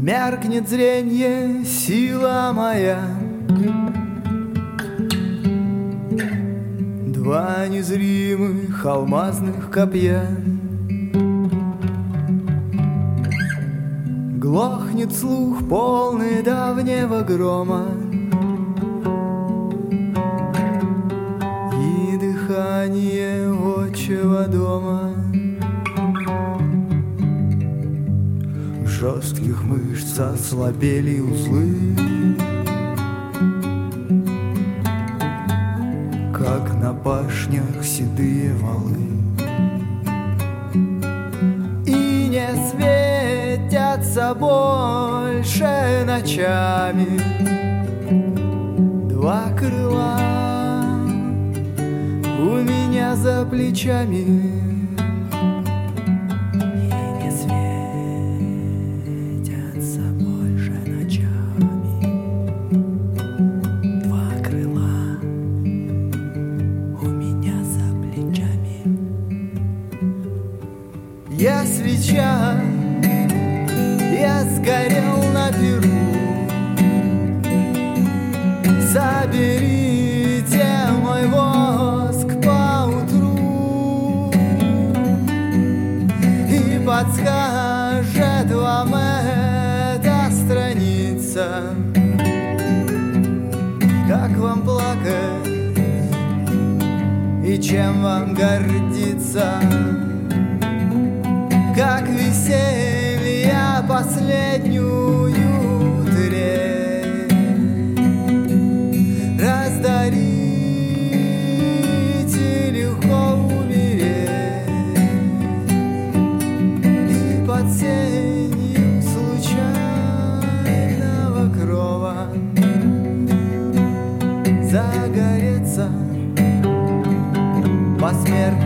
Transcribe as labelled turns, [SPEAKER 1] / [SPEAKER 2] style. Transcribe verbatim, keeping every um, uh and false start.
[SPEAKER 1] Меркнет зренье, сила моя. Два незримых алмазных копья. Глохнет слух, полный давнего грома, и дыхание отчего дома. В жестких мышцах ослабели узлы, как на пашнях седые валы. И не светятся больше ночами два крыла у меня за плечами. Я свеча, я сгорел на перу. Соберите мой воск поутру, и подскажет вам эта страница, как вам плакать и чем вам гордиться. Как веселья последнюю трель раздарить и легко умереть, и под сенью случайного крова загореться посмертно.